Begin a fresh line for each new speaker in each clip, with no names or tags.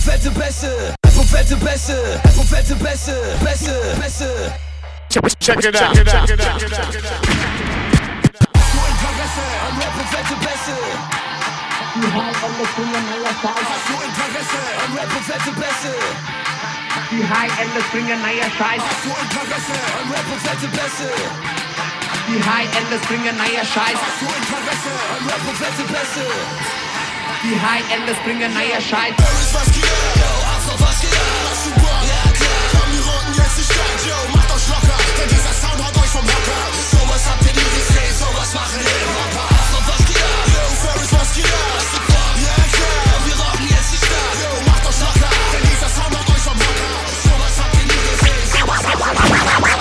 fette Bässe, fette Bässe, fette Bässe, Bässe.
Check it out.
Hast du Interesse an Rap und fette Bässe?
Die High-Ende bringen neue Scheiß.
Hast du Interesse an Rap und fette Bässe?
Die High-Ende bringen neue Scheiß.
Hast du Interesse an Rap und fette Bässe?
Die High-Ende bringen neue Scheiß.
Hast du Interesse an Rap und fette Bässe?
Die High-Ende bringen neue Scheiß.
Paris, was geht ab? Yo, Afro, was geht ab? Hast du Bock? Ja, klar. Komm, wir rocken jetzt die Stadt, yo, macht euch locker. Denn dieser Sound haut euch vom Hocker. Sowas habt ihr nie gesehen, sowas machen Hip-Hopper. Afro, was geht ab? Yo, Paris, was geht ab? Hast du Bock? Ja, klar. Komm, wir rocken jetzt die Stadt, yo, macht euch locker. Denn dieser Sound haut euch vom Hocker. Sowas habt ihr nie gesehen, sowas machen Hip-Hopper.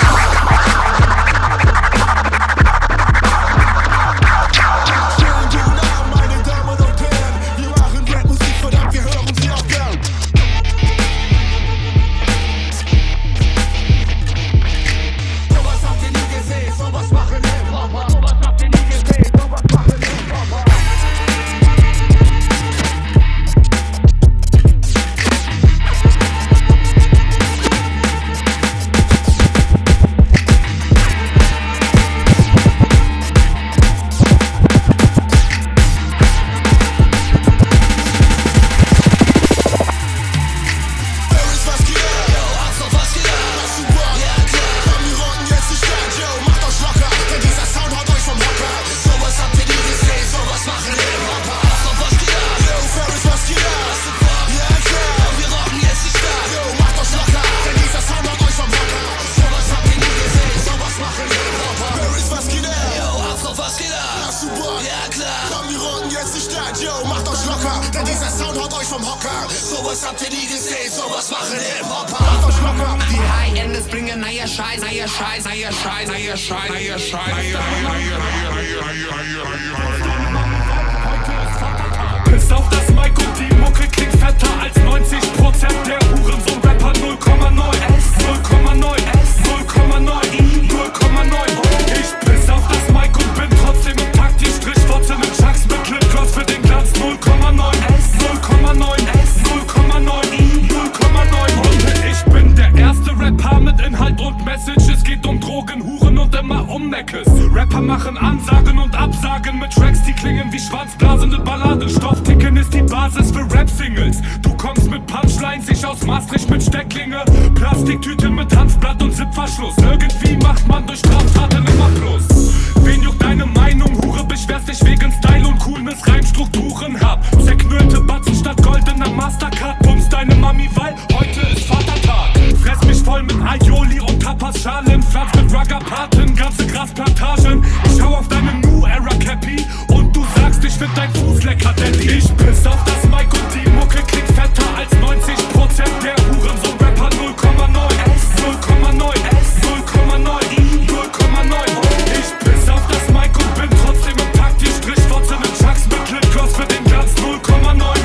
Bis auf das Mic und die Mucke klingt fetter als 90% der Hurensohn-Rapper. 0,9 0,9 Ich piss auf das Mic und bin trotzdem im Takt. Die Strichwurzeln mit Chucks mit Lipgloss für den Glanz. 0,9 Und ich bin der erste Rapper mit Inhalt und Message. Es geht um Drogen, Huren und immer um Neckes. Rapper machen Ansagen und Absagen mit Tracks, die klingen wie schwanzblasende Balladen. Stoffticken ist die Basis für Rap-Singles. Du kommst mit Punchlines, ich aus Maastricht mit Stecklinge. Plastiktüten mit Hanfblatt und Zipverschluss. Irgendwie macht man durch Straftaten immer Plus. Wen juckt deine Meinung, Hure? Beschwerst dich wegen Style und Coolness, Reimstrukturen hab. Zerknüllte Batzen statt goldener Mastercard. Bumst deine Mami, weil heute ist Vatertag. Fress mich voll mit Aioli und Tapas-Schalen. Pflanz mit Ruggerpaten, ganze Grasplantagen. Ich hau auf deine New-Era-Cappy und du sagst, ich find dein Fuß lecker, Daddy. Ich piss auf das Mic und die Mucke klingt fetter als 90% der Hurensohn-Rapper. 0,9 Ich piss auf das Mic und bin trotzdem im Takt. Die Strichwurzeln mit Chucks mit Lipgloss für den Glanz. 0,9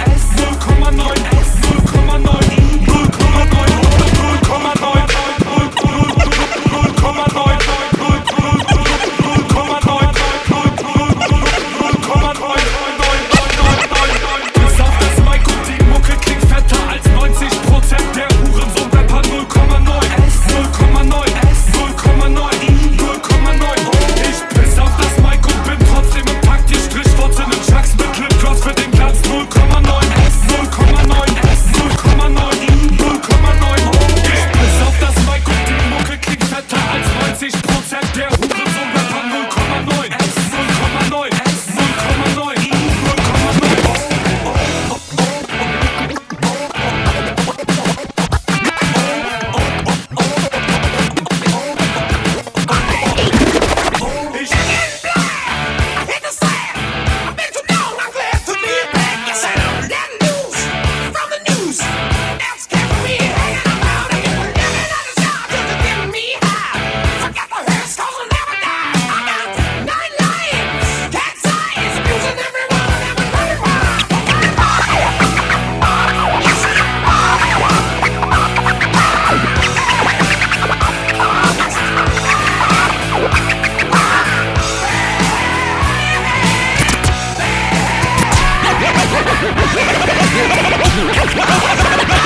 Ha ha ha ha!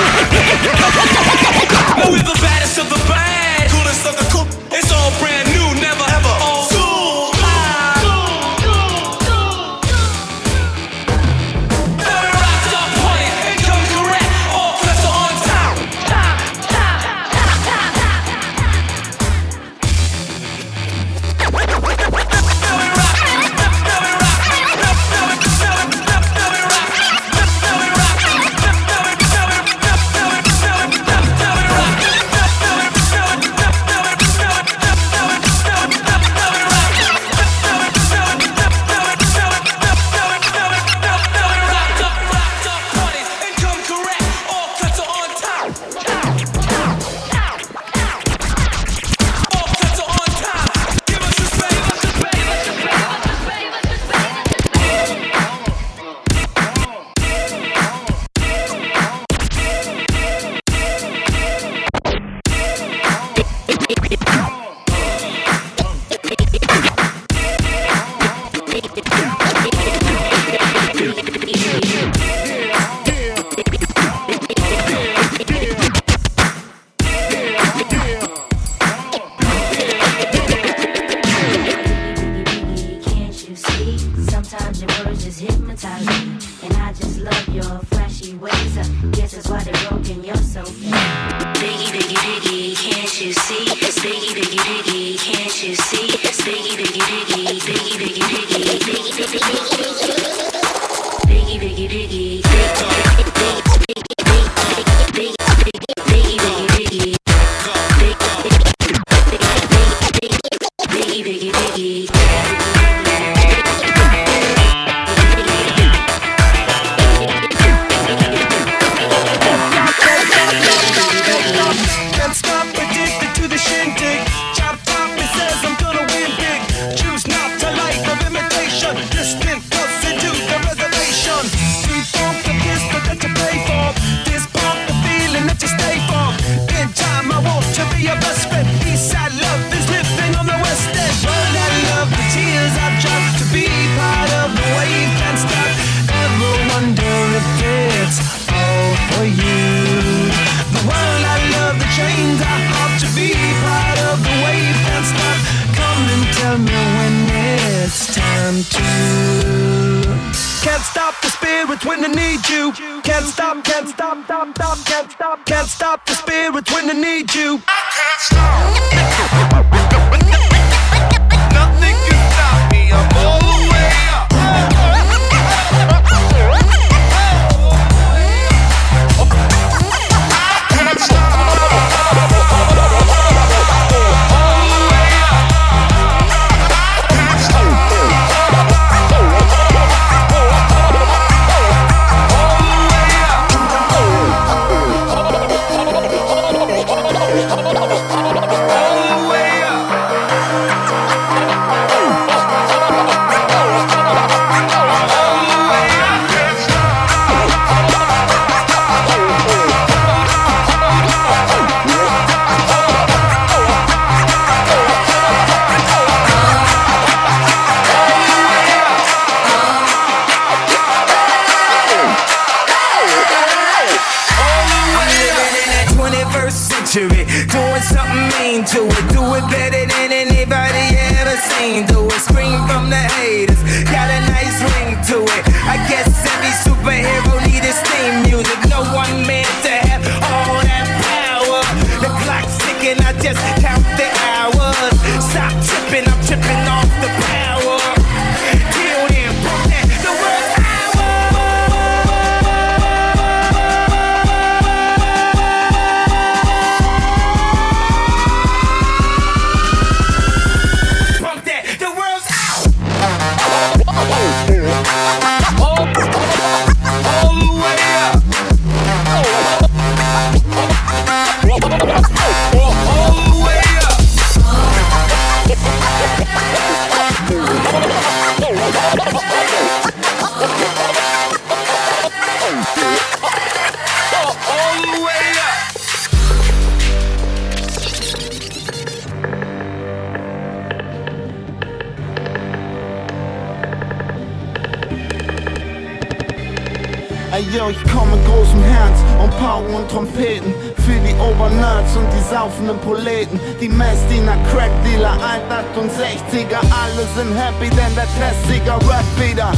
Ey yo, ich komm mit großem Herz und Pauken und Trompeten für die Obernerds und die saufenden Proleten. Die Messdiener, Crackdealer, Alt-68er, alle sind happy, denn der Testsieger rappt wieder.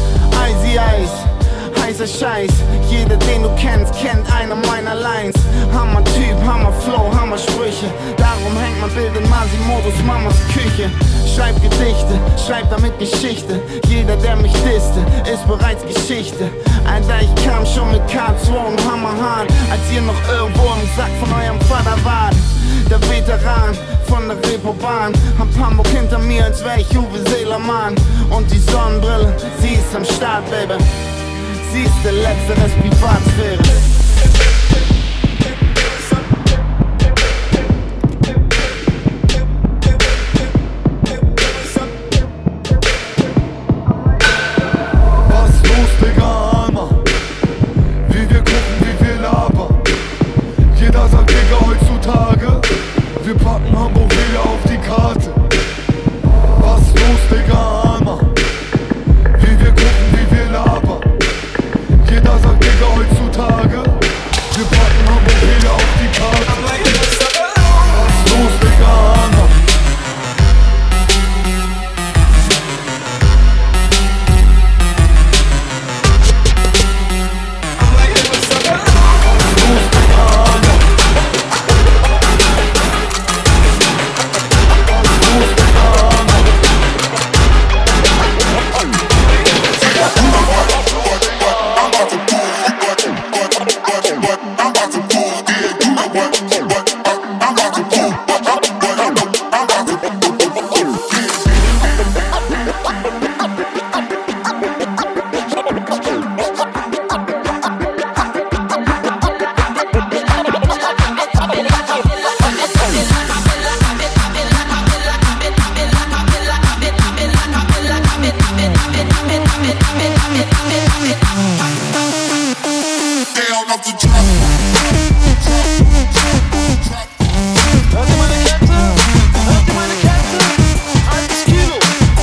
Icy Ice, heißer Scheiß, jeder den du kennst, kennt eine meiner Lines. Hammer Typ, Hammer Flow, Hammer Sprüche, darum hängt mein Bild in Masimodus Mamas Küche. Schreib Gedichte, schreib damit Geschichte, jeder der mich disste, ist bereits Geschichte. Alter, ich kam schon mit K2 und Hammerhahn, als ihr noch irgendwo im Sack von eurem Vater wart. Der Veteran von der Reeperbahn, hab Hamburg hinter mir, als wär ich Uwe Seelermann. Und die Sonnenbrille, sie ist am Start, Baby. Sie ist der letzte Rest Privatsphäre.
Wir packen Hamburg wieder auf die Karte. Was los, Digga, Alma? Wie wir gucken, wie wir labern. Jeder sagt, Digga, heutzutage
auf die Track.
Hört ihr meine Kette? Hört ihr meine Kette? 1 Kilo.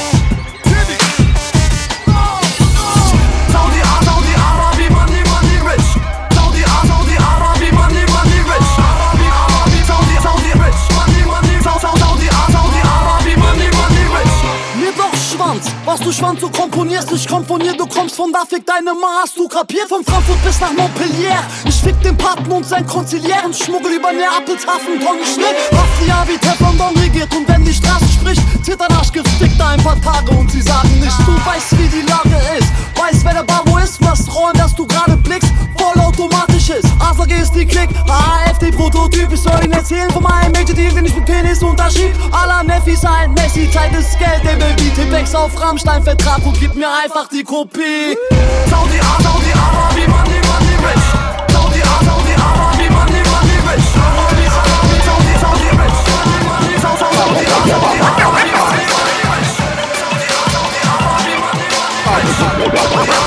Saudi Arabi, money, money rich. Saudi Arabi, money, money rich. Arabi, Saudi rich. Money, money, Saudi Arabi, money, money rich.
Mir doch Schwanz, was du Schwanz, du komponierst, ich komponier, du kommst von da, fick deine Ma, hast du kapiert? Von Frankfurt bis nach Montpellier, ich fick den Paten und sein Konziliären, schmuggel über Neapelshafen, Tonnen Schnitt, Mafia wie Teflon regiert und wenn die Straße spricht, zieht dein Arsch gefickt da ein paar Tage und sie sagen nicht, du weißt wie die Lage ist, weißt wer der Babo ist, was Rollen, dass du gerade blickst, vollautomatisch ist, ASAG ist die Klick, AFD Prototyp, ich soll ihnen erzählen von meinem Major Deal, den ich mit Penis unterschrieb, à la Neffis ein Messi, Zeit ist Geld, der Baby, Tippex auf Rammstein-Vertrag und gib mir einfach die Kopie.
Saudi Arabi, money, money rich. Saudi Arabi, money, money rich. Saudi rich. Money, money, Saudi Arabi, money, money rich. Saudi Arabi, money, money rich.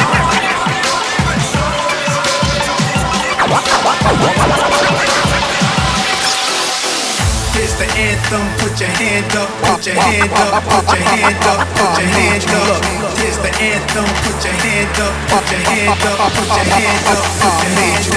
It's the anthem, put your hand up, put your hand up, put your hand up, put your hand up. It's the anthem, put your hand up, put your hand up, put your hand up, put your hand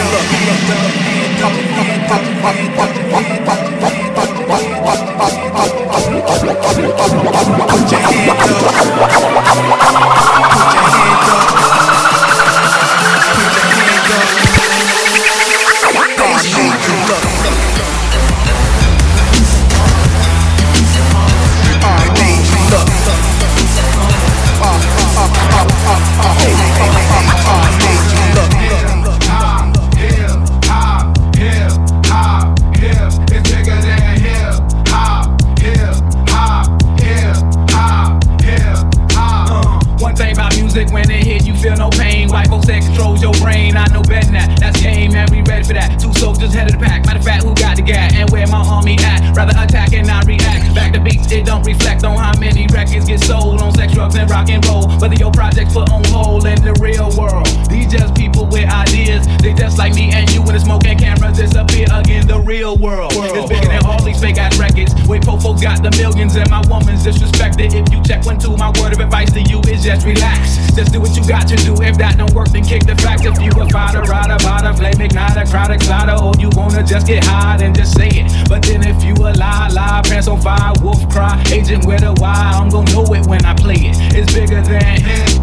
When it hit, you feel no pain. White folks that controls your brain. I know better than that. That's game, and we ready for that. 2 soldiers head of the pack. Matter of fact, who got the gat and where my army at? Rather attack and not react. Back to beats, it don't reflect on how many records get sold on sex, drugs, and rock and roll. Whether your project's put on hold in the real world. These just people with ideas. They just like me and you when the smoke and cameras disappear again. The real world is bigger than all these fake ass records. Wait, Popo got the millions and my woman's disrespected. If you check 1, 2, my word of advice to you is just relax. Just do what you got to do. If that don't work, then kick the facts. If you a fighter, rider, bada, flame, igniter, crowd, exciter, or you wanna just get high, then just say it. But then if you a lie, pants on fire, wolf cry, agent with a Y, I'm gon' know it when I play it. It's bigger than him.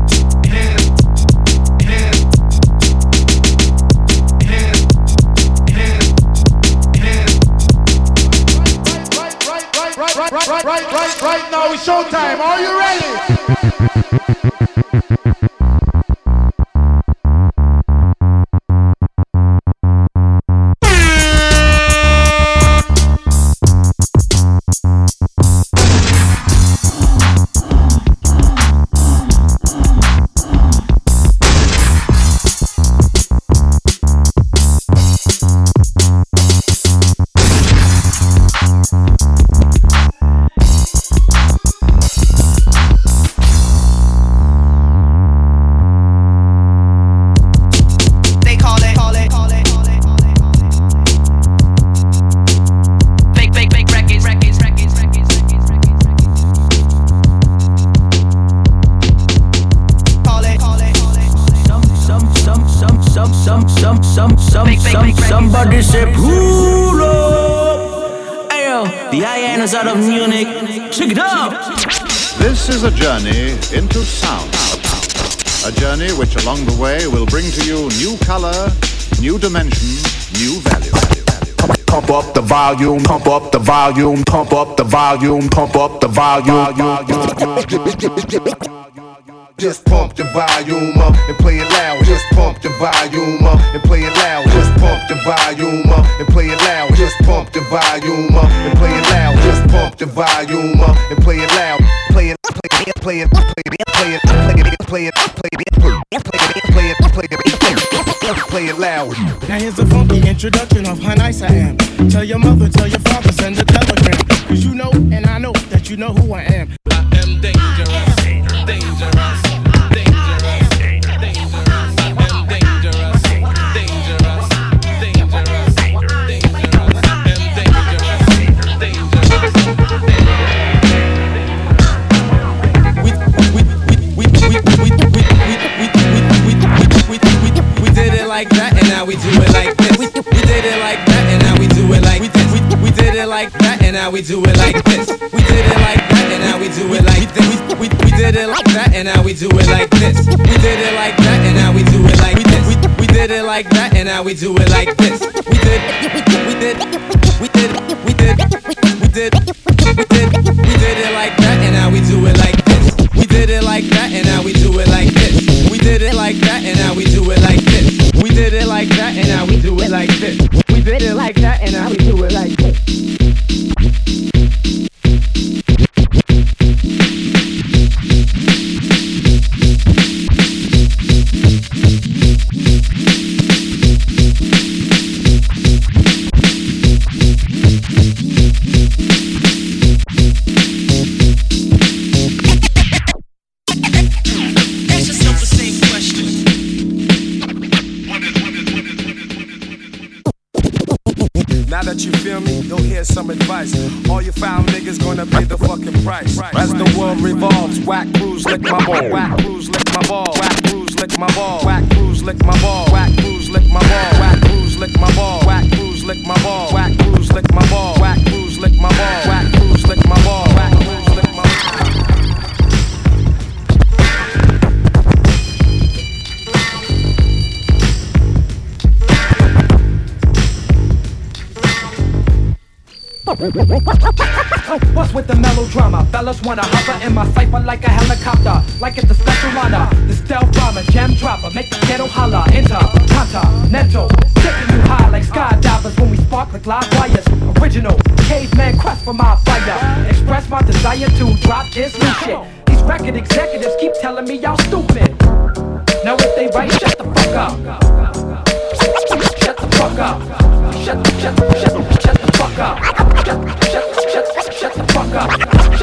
Right now it's showtime. Are you ready?
Somebody say pull up. Ayo, the hyenas out of Munich. Check it out.
This is a journey into sound. A journey which along the way will bring to you new color, new dimension, new value.
Pump up the volume, pump up the volume, pump up the volume, pump up the volume.
Just pump the volume up and play it loud. Just pump the volume up and play it loud. Just pump the volume up and play it loud. Just pump the volume up and play it loud. Just pump the volume up and play it loud. Play it, play it, play it, play it, play it, play it, play it, play it, play it loud.
Now here's a funky introduction of how nice I am. Tell your mother, tell your father, send a telegram. Cause you know and I know that you know who I am.
I am dangerous, dangerous, dangerous, dangerous. I am dangerous, dangerous, like that, and now we do it like this. We did it like that, and now we do it like this. We did it like that, and now we do it like this. We did it like that, and now we do it like this. We did it like that, and now we do it like this. We did it like that, and now we do it like this. We did it like that, and now we do it like this. We did it like that, and now we do it like this. We did it like that, and now we do it like this. We did it like that, and now we do it like this. We did it like that, and now we do it like this. We did it like that, and now we do it like this.
Now that you feel me, you'll hear some advice. All you foul niggas gonna pay the fucking price. As the world revolves, whack crews lick my ball. Whack crews lick my ball. Whack crews lick my ball. Whack crews lick my ball. Whack crews lick my ball. Whack crews lick my ball. Whack crews lick my ball. Whack crews lick my ball. Whack crews lick my ball. Whack crews lick my ball. Whack crews lick my ball.
What's with the melodrama? Fellas wanna hover in my cipher like a helicopter, like it's a special honor. The stealth bomber, jam dropper, make the ghetto holler. Intercontinental, taking you high like skydivers when we spark like live wires. Original, caveman quest for my fire. Express my desire to drop this new shit. These record executives keep telling me y'all stupid. Now if they right, shut the fuck up. Shut the fuck up. Shut the fuck up. Shut the fuck up. Shut the fuck up.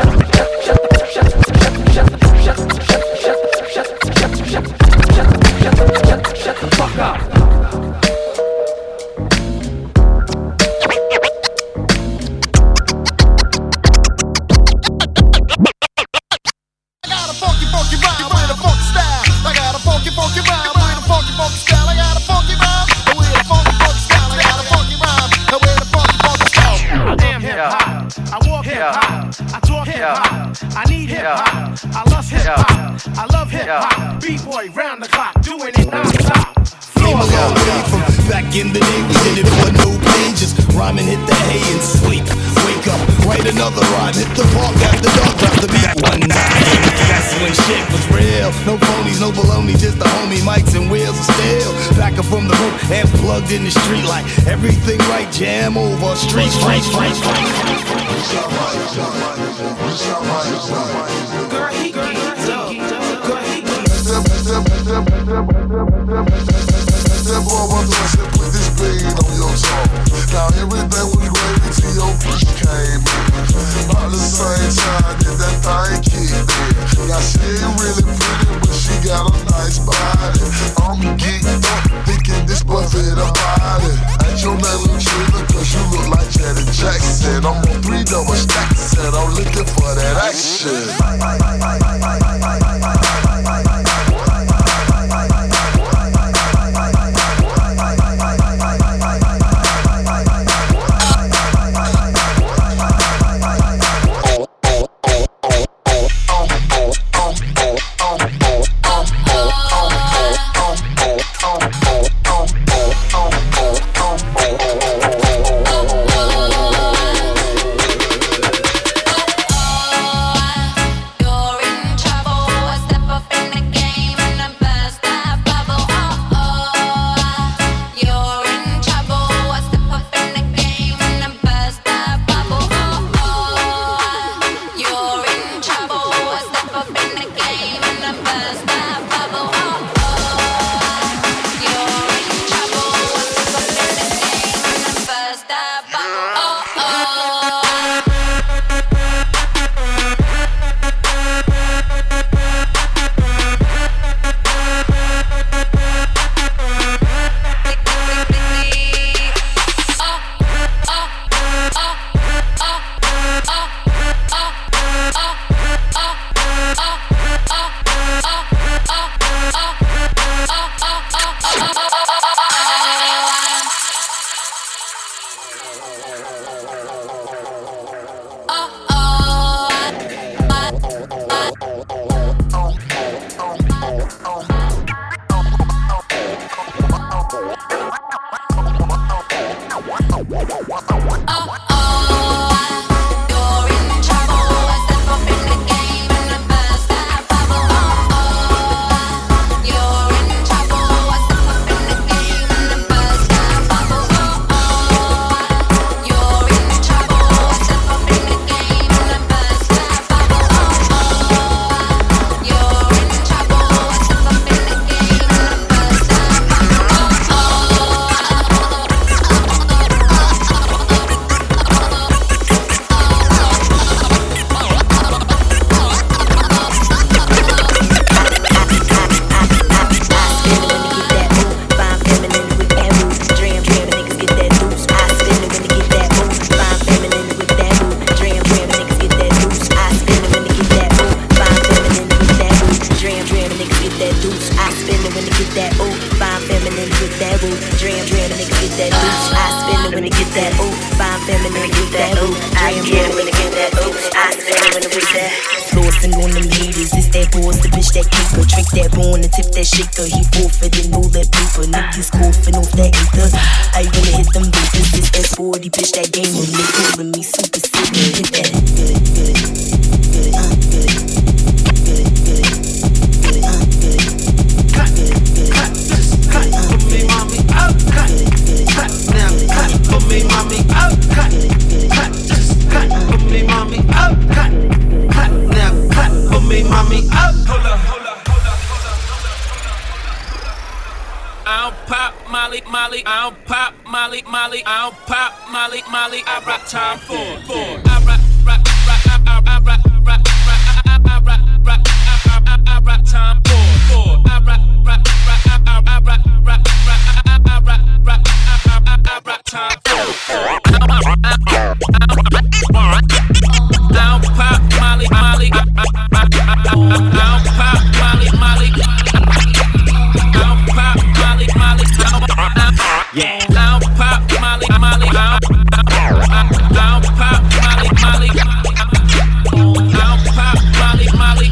I got a funky rhyme with a funky style. I got a funky rhyme with a funky style. I got a funky rhyme with a funky style. I got a funky rhyme with a funky style.
I am hip-hop, I walk hip-hop, I talk hip-hop, I need hip-hop, I love hip-hop, I love hip-hop, B-boy round the clock, doing it non-stop.
Came a long way from back in the day, we did it for no pages. Rhyme and hit the hay and sleep. Wake up, write another rhyme, hit the park after dark, drop the beat one night. That's when shit was real. No phonies, no baloney, just the homie mics and wheels of steel. Back up from the rope and plugged in the street like everything right, jam over street.
Girl, he gets up. Girl, he gets up. That boy was the shit, put this bean on your tongue. Now everything was gravy till your push came in. About the same time that thing kicked in. Now she ain't really pretty, but she got a nice body. I'm geeked up, thinking this buffet a body. Ain't your name look trigger, cause you look like Janet Jackson. I'm on 3 double stacks, and I'm looking for that action.
Dram, a nigga get that ooh. I spin it when I get that ooh. Fine feminine, get that ooh. I get it when I get that ooh. I spin it when I get that. Flossing on them haters, it's that boss, the bitch that keeper. Trick that bone and tip that shaker. He forfeited, know that paper. Niggas coughing off that ether. I wanna hit them bitches, it's that 40 bitch that game on me. Calling me super sick, hit that good, good, good, good, good, good, good, good. Cut, cut, just cut for me, mommy. Oh, cut, cut now, cut for me, mommy. Oh, cut, cut, just cut for me, mommy. Oh, cut, cut now, cut for me, mommy. Oh, hold up, hold up. I'll pop Molly, Molly. I'll pop Molly, Molly. I'll pop Molly, Molly. I rock time for. I rock, rock, rock. I rock, rock, rock. I rock, rock. I rock time for. I rock, rock, rock. I rock, rock, rock. I rock, rock. I rock time for. I'll pop Molly, Molly. I'll pop Molly, Molly. I'll pop Molly, Molly. Yeah. I'll pop Molly, Molly. I'll pop Molly, Molly. I'll pop Molly, Molly.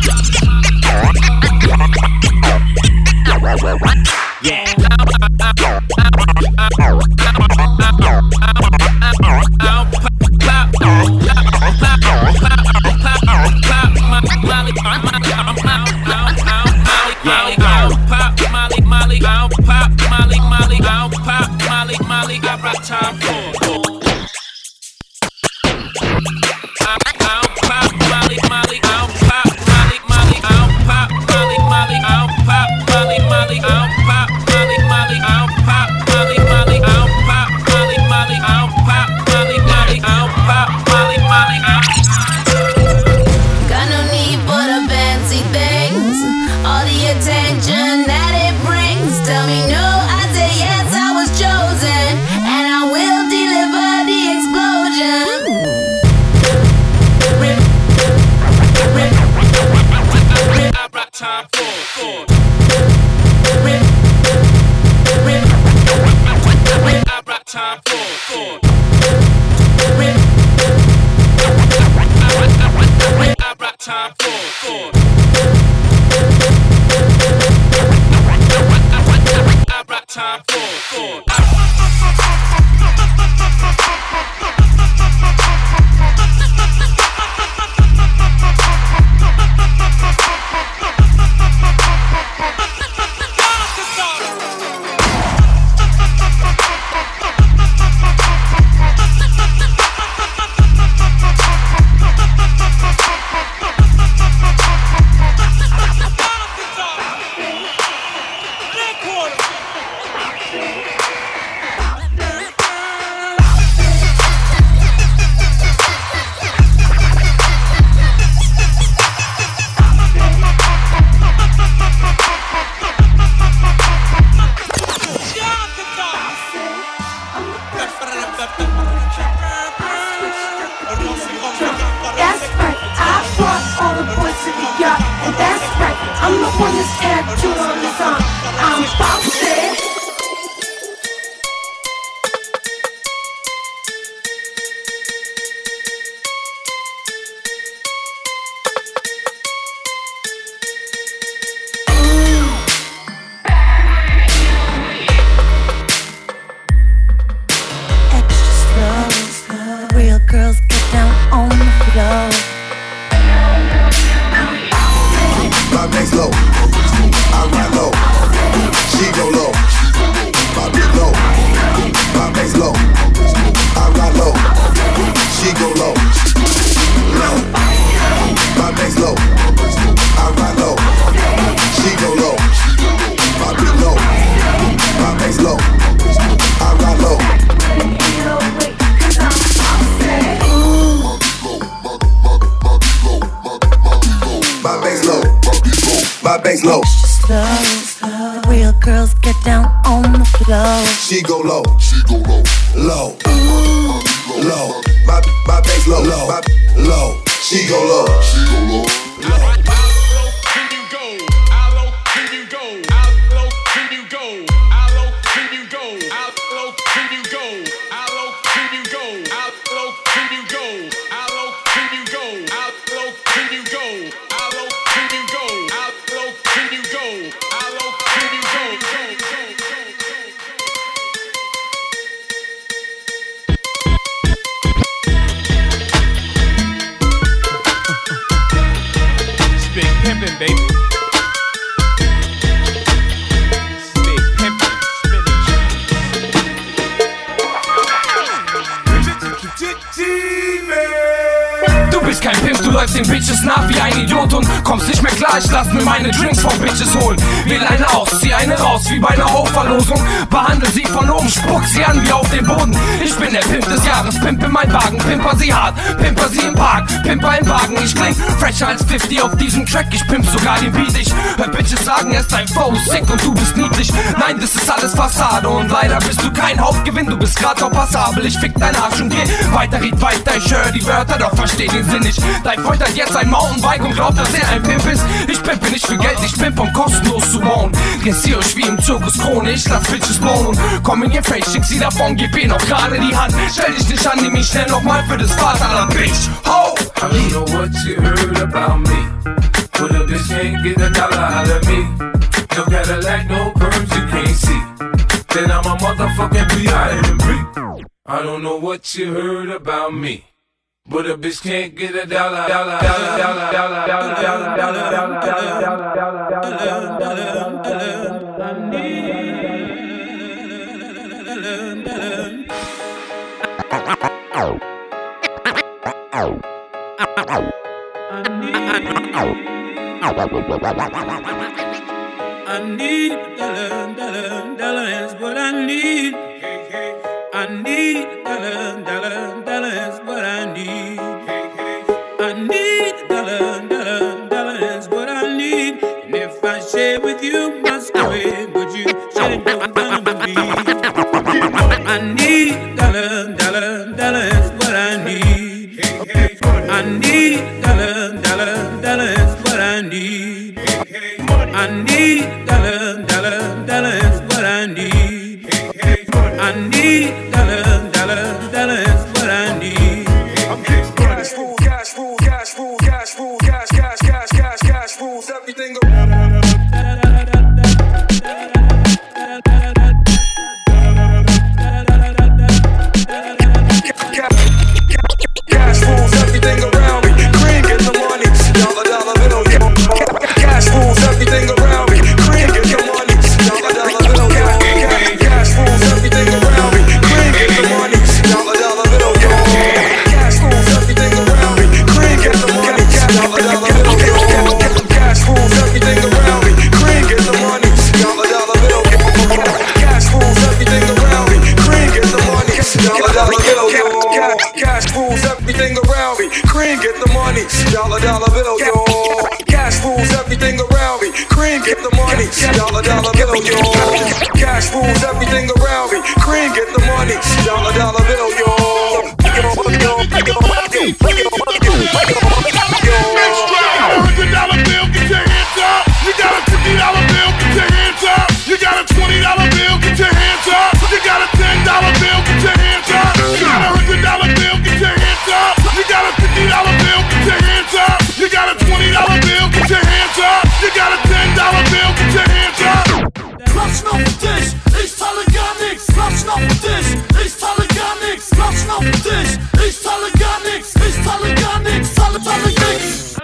Yeah. Time for. I'll pop Molly, Molly. I'll pop Molly, Molly. I'll pop Molly, Molly. I'll pop Molly, Molly. I'll pop Molly, Molly. I'll pop Molly, Molly. I'll pop Molly, Molly. I'll pop Molly, Molly. I'll pop Molly, Molly.
Got no need for the fancy things, all the attention that it brings. Tell me no, I say yes, I was chosen, and I will deliver the explosion.
I rock time for. I rock time for. I rock time for. I rock time for.
Low.
Slow, real girls get down on the floor.
She go low, low, low. My bass low, low. She go low, low.
How low can you go? How low can you go? How low can you go? How low can you go? läufst den Bitches nach wie ein Idiot und kommst nicht mehr klar, ich lass mir meine Drinks von Bitches holen. Wähl eine aus, zieh eine raus, wie bei einer Hochverlosung. Behandle sie von oben, spuck sie an wie auf den Boden. Ich bin der Pimp des Jahres, pimpe mein Wagen, pimper sie hart, pimper sie im Park, pimper im Wagen. Ich kling fresher als 50 auf diesem Track, ich pimp sogar den Beat. Ich hör Bitches sagen, er ist dein Flow sick und du bist niedlich. Nein, das ist alles Fassade und leider bist du kein Hauptgewinn, du bist grad noch passabel. Ich fick dein Arsch und geh weiter, red weiter, ich höre die Wörter, doch versteh den Sinn nicht. Dein Freund hat jetzt ein Mountainbike und glaubt, dass er ein Pimp ist. Ich pimpe nicht für Geld, ich pimp um kostenlos zu wohnen. Dressier euch wie im Zirkus Krone, ich lass Bitches blown und komm in ihr Face, schick sie davon, gib ihr noch gerade die Hand. Stell dich nicht an, nimm mich schnell nochmal für das Vaterland, Bitch. Ho!
I don't know what you heard about me, but a bitch can't get a dollar out of me. No Cadillac, no perms you can't see. Then I'm a motherfucking B.I.M.B. I don't know what you heard about me, but a bitch can't get a dollar.
I need dollar is what I need. I need dollar is what I need. I need dollar is what I need. And if I share with you my story, would you share it with me? I need dollar is what I need. I need dollar is what I need. I need dollar is what I need. I need dollar is what I need.
Cash rules, cash rules, cash rules, cash rules, cash rules, everything around. Cash rules, everything around me. Cream, get the money. Dollar bill, cash rules, everything around me. Cream, get the money. Dollar bill, cash rules, everything around me. Cream, get the money. Dollar bill, cash rules, everything around me. Cream, get the money. Dollar bill, cash rules, everything around me. Cream, get the money. Dollar bill, cash rules, everything around me. Cream, get the money. Dollar bill, cash rules, everything around me. Cream, get the money. Dollar bill, cash rules, everything around me. Cream, get the money. Dollar bill, cash rules, everything around me. Cream, get the money. Dollar bill,
$100 bill, get your hands up. You got a $50 bill, get your hands up. You got a $20 bill, get your hands up. You got a $10 bill, get your hands up. You got a $100 bill, get your hands up. You got a $50 bill, get your hands up. You got a $20 bill, get your hands up. You got a $10 bill, get your hands up.
Klatschen auf den Tisch, ich zahle gar nix. Klatschen auf den Tisch, ich zahle gar nix. Klatschen auf den Tisch, ich zahle gar nix. Ich zahle gar nix, zahle nix.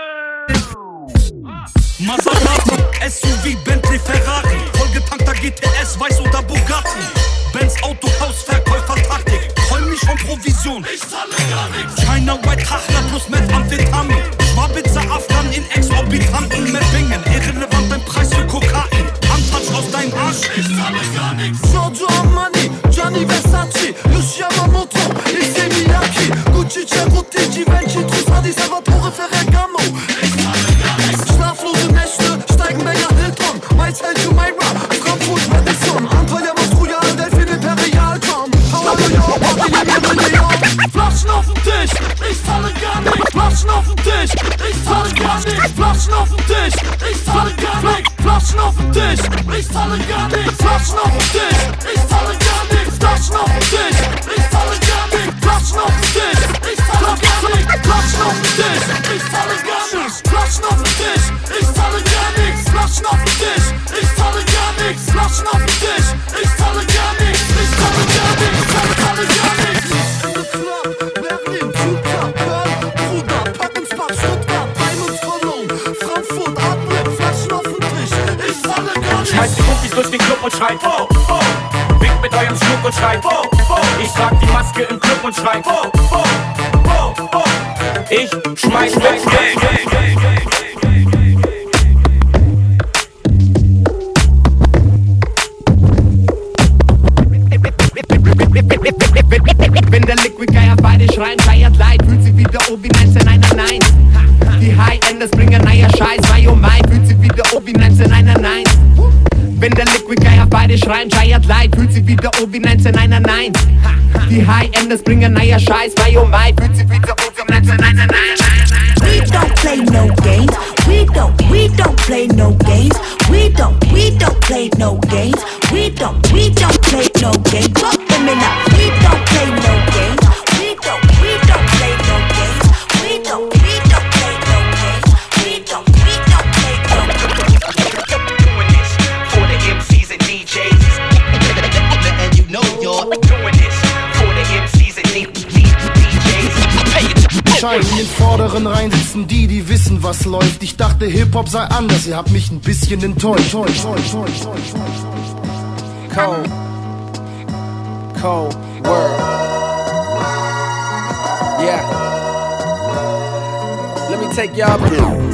Maserati, SUV, Bentley, Ferrari, vollgetankter GTS, Weiß oder Bugatti. Benz, Autohaus, Verkäufer-Taktik, träum mich von Provision.
Ich zahle gar nix.
China White, Hachler plus Methamphetamin. Schwabitzer, Afghan in exorbitanten Mettingen. Irrelevant beim Preis für Kokain. Handtouch aus deinem Arsch.
Ich zahle gar nix.
Giorgio Armani, Gianni Versace, Lucia Yamamoto, Issey Miyake, Gucci, Cerruti, Givenchy, Trussardi, Salvatore Ferragamo.
Ich zahle gar nix.
Schlaflose Nächte, Steigenberger, Hilton, Maisfeld, Jumeirah, Frankfurt, Madison, Antalya, Royal, Delfin, Imperial, Tom, Paolo,
Flaschen auf den Tisch, ich zahle gar nix. Flaschen auf den Tisch, ich zahle gar nix. Flaschen auf den Tisch, ich zahle gar nix. Flaschen auf den Tisch, ich zahle gar nix. Flaschen auf den Tisch, ich zahle gar nix. Flaschen auf den Tisch, ich zahle gar nix. Flaschen auf den Tisch, ich zahle gar nix. Flaschen auf den Tisch, ich zahle gar nix. Flaschen auf den Tisch, ich zahle gar nix. Flaschen auf den Tisch, ich zahle gar nix. Flaschen auf den Tisch, ich zahle gar nix. Ich zahle gar nix, zahle gar nix.
Berlin, Stuttgart, Köln, Bruder, Packensbach, Stuttgart, Diamonds, Cologne, Frankfurt, Adler, Flaschen auf den Tisch. Ich zahle gar nix.
Schmeißt die Cookies durch den Club und schreit, oh, oh. Winkt mit eurem Schluck und schreit, oh, oh. Ich trag die Maske im Club und schreit, oh, oh, oh, oh. Ich schmeiß weg.
Wenn der Liquid Guy auf beide schreien, feiert Leid, fühlt sich wieder wie 1991. Die High-Enders bringen neuer Scheiß, Mai oh Mai, fühlt sich wieder wie 1991. Wenn der Liquid Guy auf beide schreien, feiert Leid, fühlt sich wieder wie 1991. Die High-Enders bringen neuer Scheiß, Mai oh Mai, fühlt sich wieder wie 1991.
We don't play no games. We don't play no games. We don't play no games. We don't play no games. Fuck them in up. We don't play no games. We don't play no games. We don't play no games. We don't play no games.
Doing this for the MCs and DJs. And you know you're doing this for the MCs and DJs. Pay it.
Scheinen in den vorderen Reihen sitzen die wissen, was läuft. Ich dachte, Hip-Hop sei anders, ihr habt mich ein bisschen enttäuscht.
Cold word. Yeah. Let me take y'all through.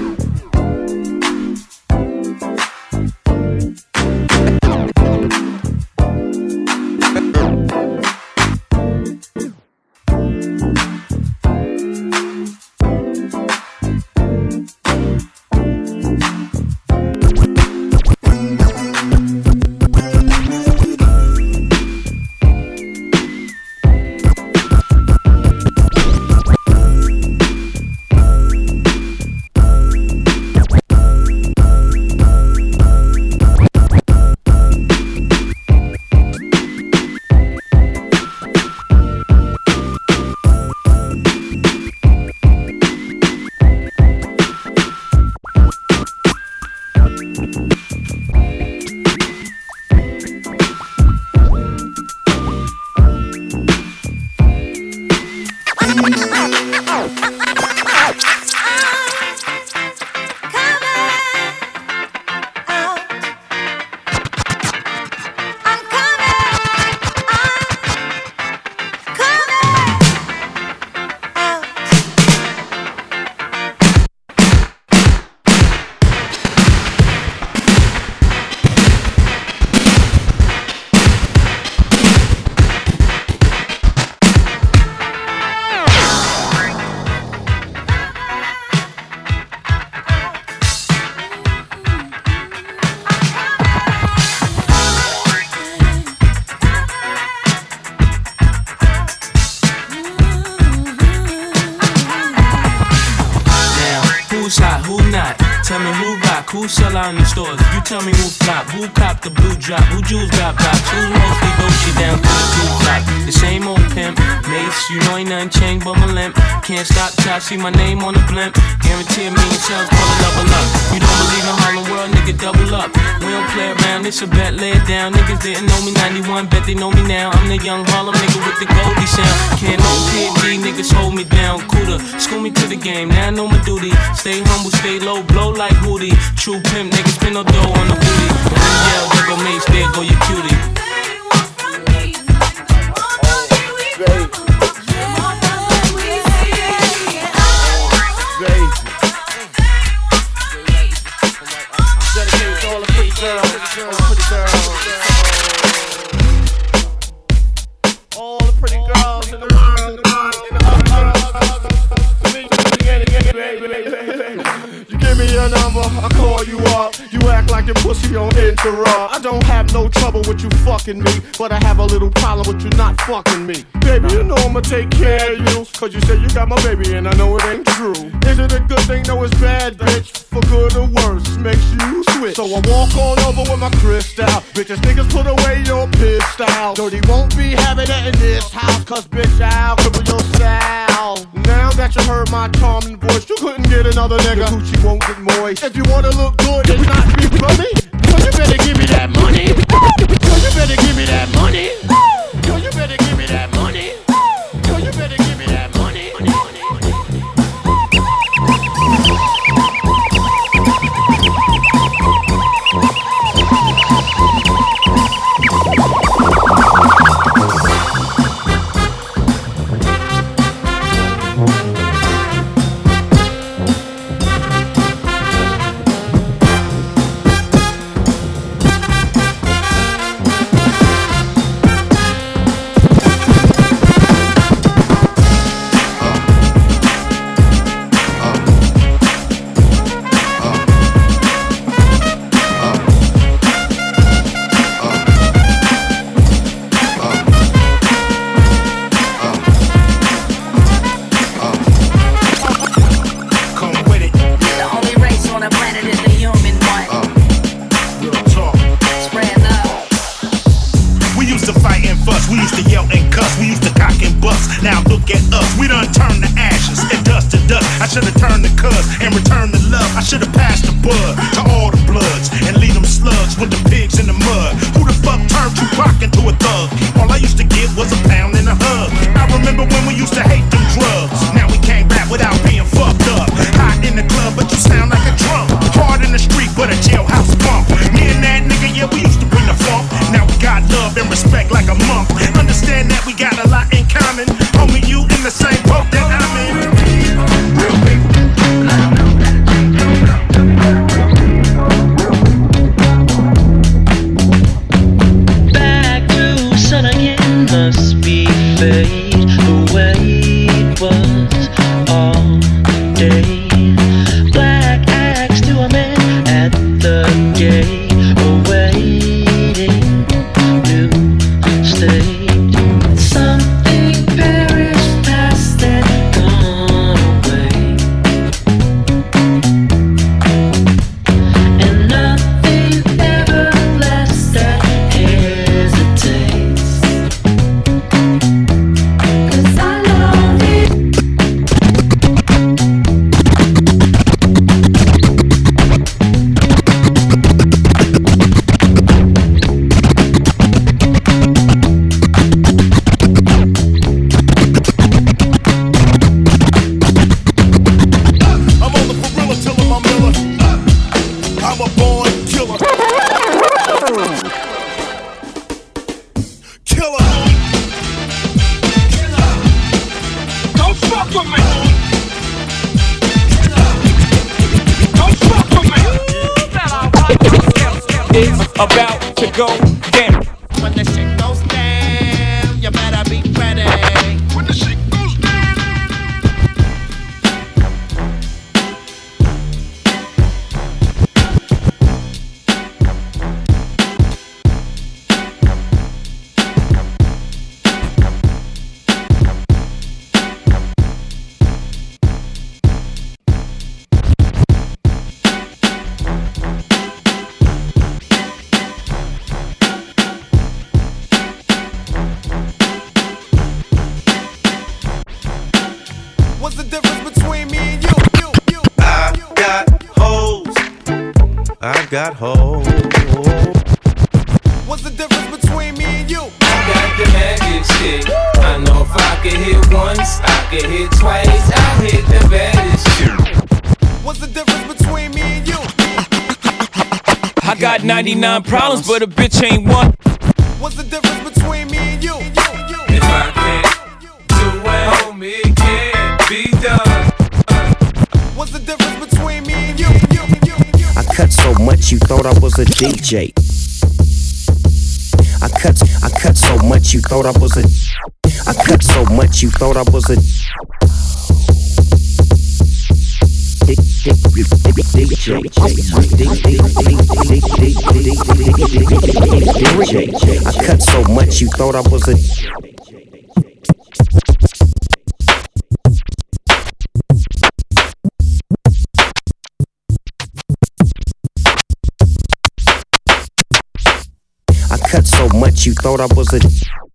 Who sell out in the stores? You tell me who flop, who cop the blue drop, who jewels got box, who's mostly Gucci down to the blue top. The same old pimp, Mace, you know ain't nothing changed but my limp. Can't stop till I see my name on the blimp. Guarantee a million sales, call it level up. You don't believe in Harlem World, nigga, double up. We don't play around, it's a bet, lay it down. Niggas didn't know me 91, bet they know me now. I'm the young Harlem nigga with the Goldie sound. Can't no PD, niggas hold me down. Cooler, school me to the game, now I know my duty. Stay humble, stay low, blow like Hootie. True pimp, niggas spin no dough on the booty. When you yell, there go Mace, there go your cutie.
Dedicated to all the pretty girls, all the pretty girls in the world. You give me your number, I call you up. You act like your pussy on interrupt. I don't have no trouble with you fucking me, but I have a little problem with you not fucking me. Baby, you know I'ma take care of you, cause you say you got my baby and I know it ain't true. Is it a good thing? No, it's bad, bitch. For good or worse, makes you switch. So I walk on over with my crystal. Bitches, niggas, put away your pistol. Dirty won't be having that in this house, cause bitch, I'll cripple your style. Now that you heard my charming voice, you couldn't get another nigga. Your coochie won't get moist. If you wanna look good and not be funny, girl, you better give me that money. Girl, you better give me that money. Girl, you better give me that money. Girl, you better give me that money.
to yell and cuss. We used to cock and bust. Now look at us, we done turned to ashes and dust to dust. I should've turned the cuz and returned the love. I should've passed the bud to all the bloods and leave them slugs with the pigs in the mud. Who the fuck turned Tupac into a thug? All I used to get was a pound and a hug. I remember when we used to hate them drugs. Now we can't rap without being fucked up. Hot in the club, but you sound like a drunk. Hard in the street, but a jailhouse punk. Me and that nigga, yeah, we used to bring the funk. Now we got love and respect like a monk. Understand that we got a lot in common. Homie, you in the same boat that I'm in.
Back to sun again, must be fate. The way it was all day. Black axe to a man at the gate, awaiting new state. Something perished past and gone away, and nothing ever lasts that hesitates. 'Cause I love it.
I'm on the gorilla till I'm a Miller. I'm a born killer. Killer. Don't fuck with me. Don't fuck with me.
It's about to go down.
When the shit goes down, you better be ready. When the shit goes down.
What's the difference between me and you?
I got hoes. I got hoes.
What's the difference between me and you?
I got the magic shit. I know if I could hit once, I could hit twice. I hit the baddest shit.
What's the difference between me and you?
I got 99 problems, but a bitch ain't one.
What's the difference between me and you?
If I can't do it, homie, it can't be done.
What's the difference between me and you?
I cut so much you thought I was a DJ. I cut so much you thought I was a. I cut so much you thought I was a. I cut so much you thought I was a. I cut so much you thought I was a.